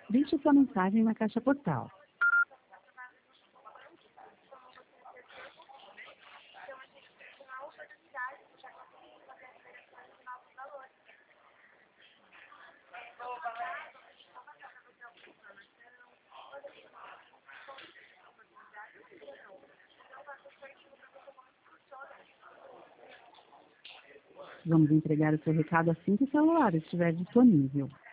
Deixe sua mensagem na caixa postal. Vamos entregar o seu recado assim que o celular estiver disponível.